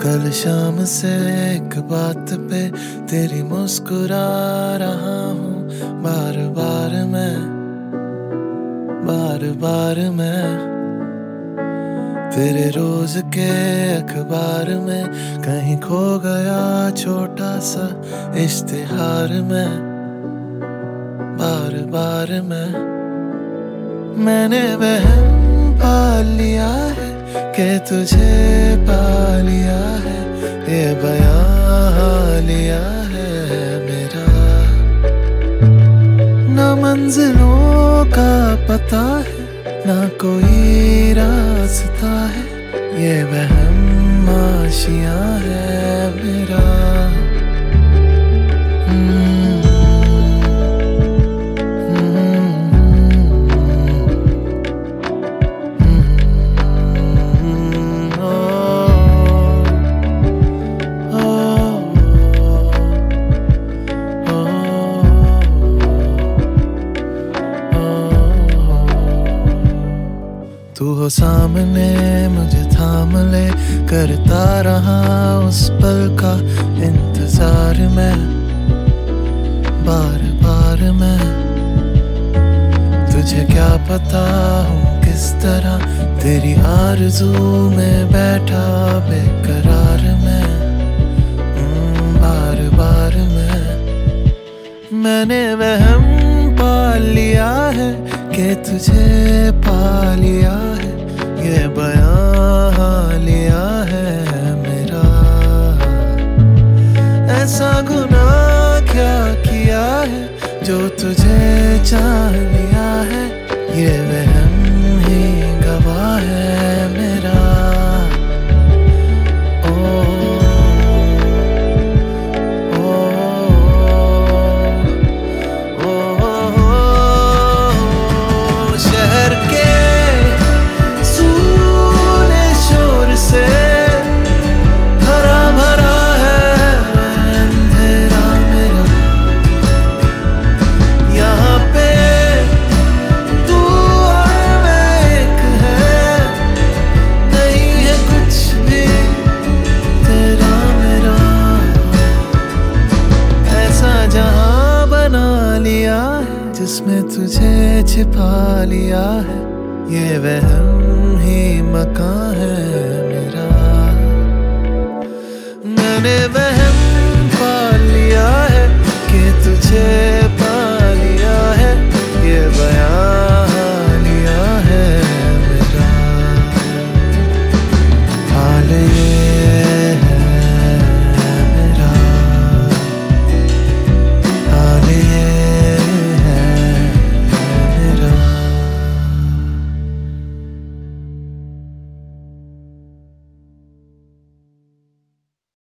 कल शाम से एक बात पे तेरी मुस्कुरा रहा हूँ। बार बार मैं तेरे रोज के अखबार में कहीं खो गया छोटा सा इश्तिहार में। बार मैंने वहम पा लिया है कि तुझे पा लिया है, ये बयां लिया है मेरा। ना मंजिलों का पता है ना कोई रास्ता है, ये वहम आशियां है मेरा। तू हो सामने मुझे थाम ले, करता रहा उस पल का इंतजार मैं। बार मैं तुझे क्या पता हूँ किस तरह तेरी आरज़ू में बैठा बेकरार मैं। बार मैंने वहम पा लिया है कि तुझे पा लिया है, ये बयां लिया है मेरा। ऐसा गुनाह क्या किया है जो तुझे चाह लिया है, ये वहम ही गवाह है मेरा। जिसमें तुझे छिपा लिया है, ये वहम ही मकान है मेरा। मैंने वहम